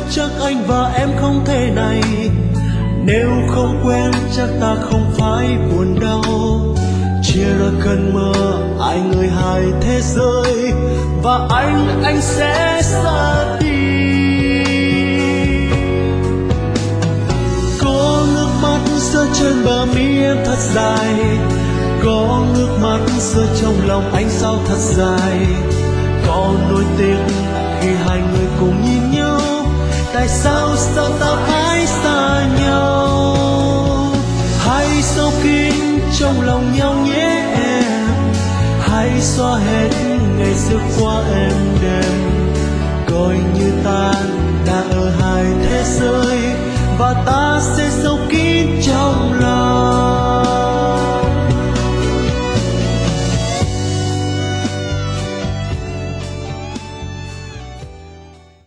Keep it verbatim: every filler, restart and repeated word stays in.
chắc anh và em không thể này. Nếu không quen chắc ta không phải buồn đau. Chia ra cơn mơ hai người hai thế giới, và anh anh sẽ xa đi. Có nước mắt rơi trên bờ mi em thật dài, có nước mắt rơi trong lòng anh sao thật dài. Có nỗi tiếc khi hai người cùng nhìn nhau, tại sao sao ta phải xa nhau. Hãy sâu kín trong lòng nhau nhé em, hãy xóa hết ngày xưa qua em đêm. Coi như ta đã ở hai thế giới, và ta sẽ sống